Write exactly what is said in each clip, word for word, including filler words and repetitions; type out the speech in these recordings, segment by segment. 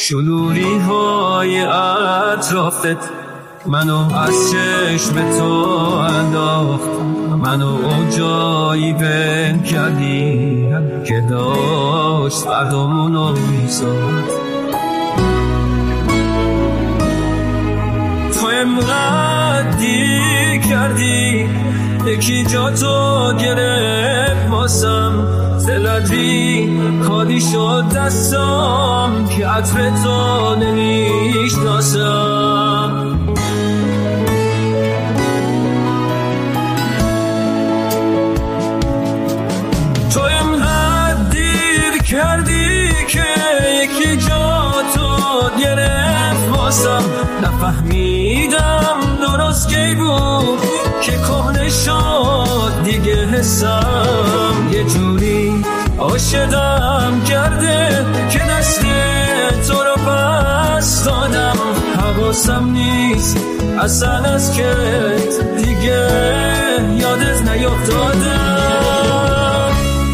شلولی های اطرافت منو از چشم تو انداخت، منو جایی بند کردی که داشت فردامونو میساخت. تو امقدر دیر کردی یکی جا تو گرفت واسم، دلتی خالی شد دستام که عطر تو نمیشناسم. تو اینقدر دیر کردی که یکی جا تو گرفت واسم، نفهمیدم درست کی بود که کهنه شد دیگه حسم. یه جوری عاشقم کرده که دست تو رو پس دادم، حواسم نیست اصلا از که دیگه یادت نیفتادم.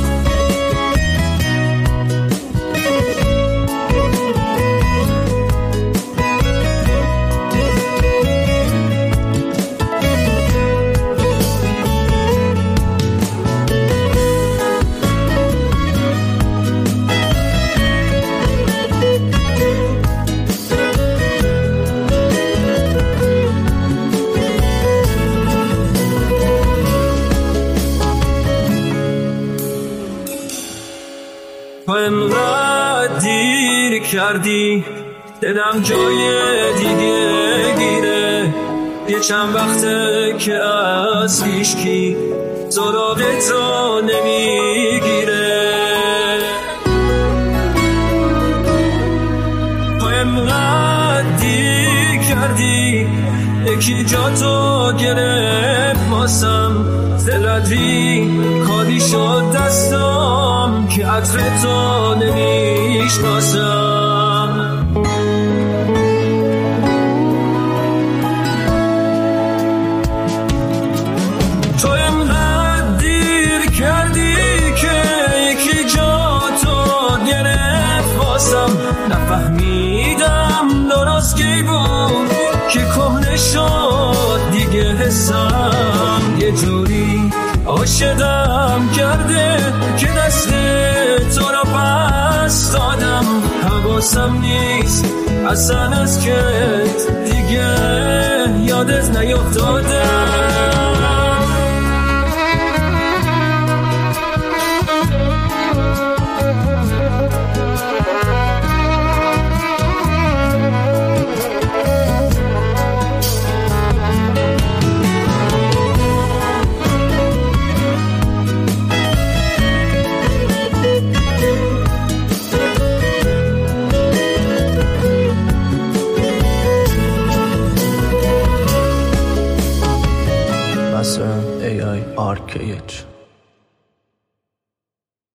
تو انقدر دیر کردی دلم جای دیگه گیره، یه چند وقته که از هیچکی سراغ تو نمیگیره. تو انقدر دیر کردی یکی جا تو گرفت واسم، دلتی خالی شد دستام که عطر تو نمیشناسم. تو اینقدر دیر کردی که یکی جا تو گرفت واسم، نفهمیدم درست کی بود که کهنه شد دیگه حسم. یه جوری عاشقم کرده که دست تو رو پس دادم، حواسم نیست اصلا از که دیگه یادت نیفتادم. A I R K H